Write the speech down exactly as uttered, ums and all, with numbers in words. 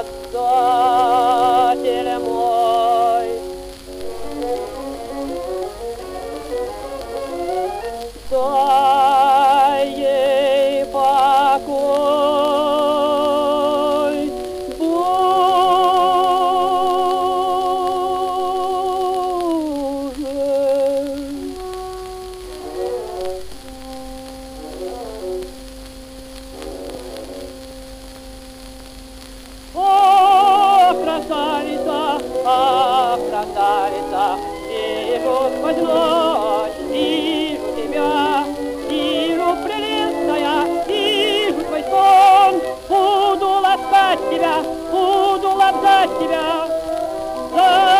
Создатель мой. Дай ей покой, Боже. О, красавица, ах, красавица, вижу сквозь ночь, вижу тебя, вижу прелестная, вижу твой сон, буду ласкать тебя, буду ласкать тебя.